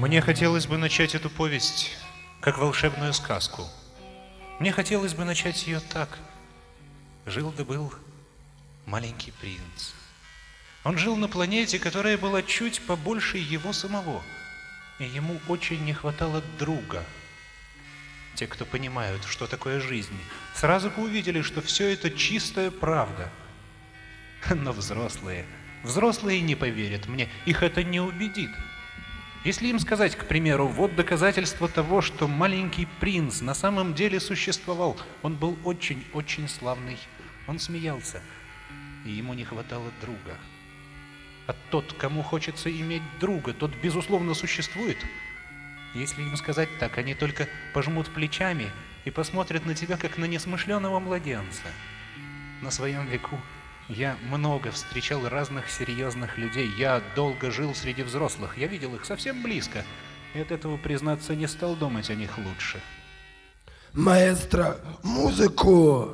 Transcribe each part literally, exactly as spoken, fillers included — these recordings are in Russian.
Мне хотелось бы начать эту повесть как волшебную сказку. Мне хотелось бы начать ее так. Жил да был маленький принц. Он жил на планете, которая была чуть побольше его самого, и ему очень не хватало друга. Те, кто понимают, что такое жизнь, сразу бы увидели, что все это чистая правда. Но взрослые, взрослые не поверят мне, их это не убедит. Если им сказать, к примеру, вот доказательство того, что маленький принц на самом деле существовал, он был очень-очень славный, он смеялся, и ему не хватало друга. А тот, кому хочется иметь друга, тот, безусловно, существует. Если им сказать так, они только пожмут плечами и посмотрят на тебя, как на несмышленого младенца. На своем веку я много встречал разных серьезных людей. Я долго жил среди взрослых. Я видел их совсем близко. И от этого, признаться, не стал думать о них лучше. Маэстро, музыку!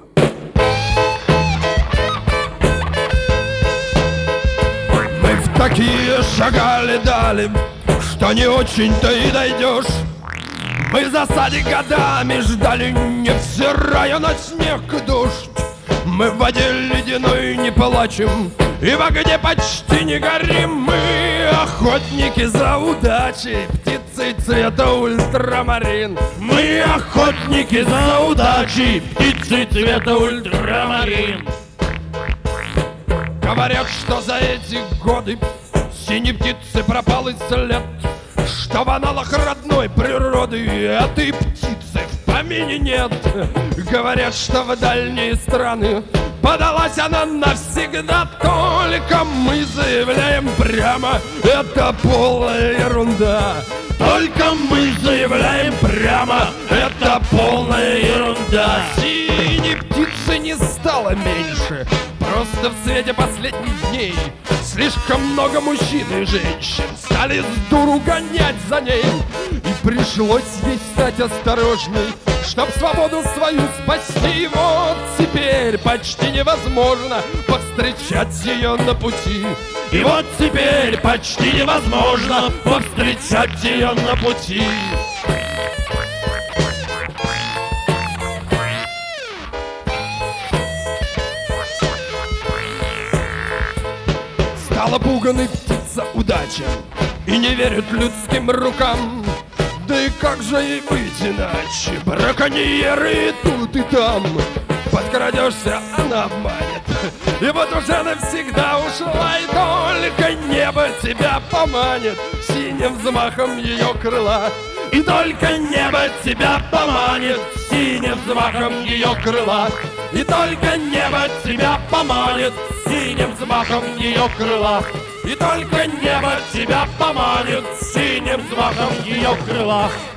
Мы в такие шагали дали, что не очень-то и дойдешь. Мы в засаде годами ждали, невзирая на снег и дождь. Мы в воде ледяной не плачем и в огне почти не горим. Мы охотники за удачей, птицы цвета ультрамарин. Мы охотники за удачей, птицы цвета ультрамарин. Говорят, что за эти годы синей птицы пропал и след, что в аналах родной природы этой птицы в помине нет. Говорят, что в дальние страны подалась она навсегда. Только мы заявляем прямо, это полная ерунда. Только мы заявляем прямо, это полная ерунда. Синей птицы не стало меньше, просто в свете последних дней слишком много мужчин и женщин стали с дуру гонять за ней. И пришлось ей стать осторожной, чтоб свободу свою спасти. И вот теперь почти невозможно повстречать ее на пути. И вот теперь почти невозможно повстречать ее на пути. Стала пуганой птица удача и не верит людским рукам. Да и как же ей быть иначе? Браконьеры и тут и там. Подкрадешься, она обманет, и вот уже навсегда ушла. И только небо тебя поманит синим взмахом ее крыла. И только небо тебя поманит синим взмахом ее крыла. И только небо тебя поманит синим взмахом ее крыла. И только небо тебя поманит синим взмахом ее крыла.